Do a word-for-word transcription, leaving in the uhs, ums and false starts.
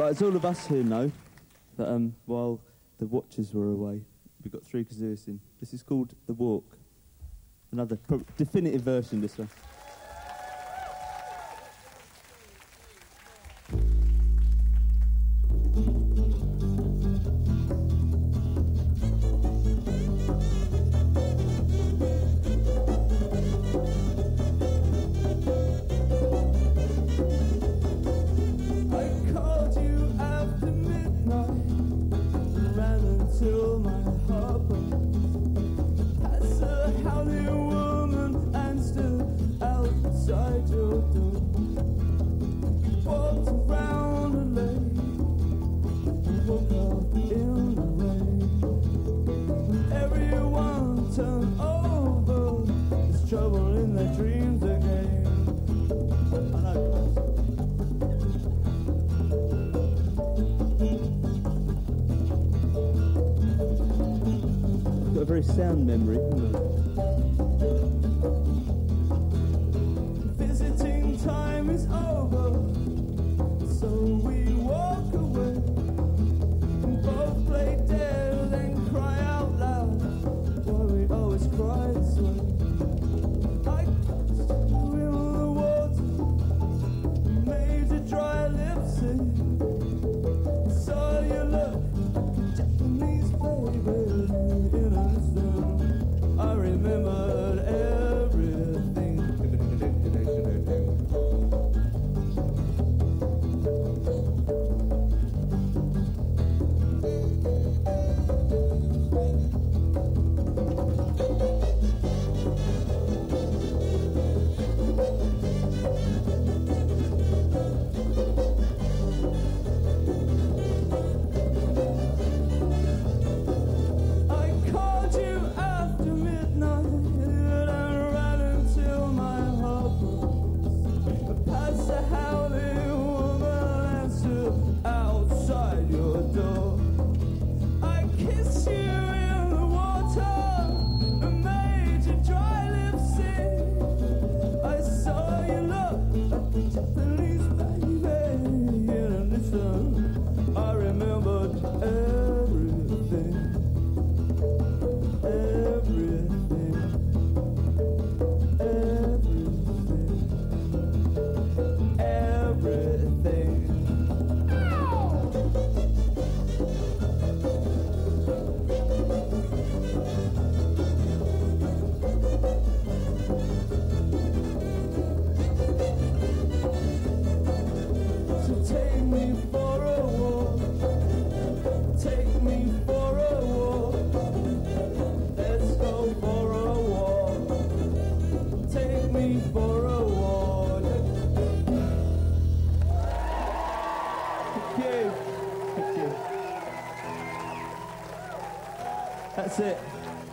But as all of us here know, that um, while the Watchers were away, we got three kazoos in. This is called The Walk. Another pro- definitive version, this one. Sound memory. Visiting time is over, so we walk away. Both play dead and cry out loud. Why we always cry this way? I touched you in the water, made you dry lips in. Saw you look like a Japanese baby. I remembered everything. That's it.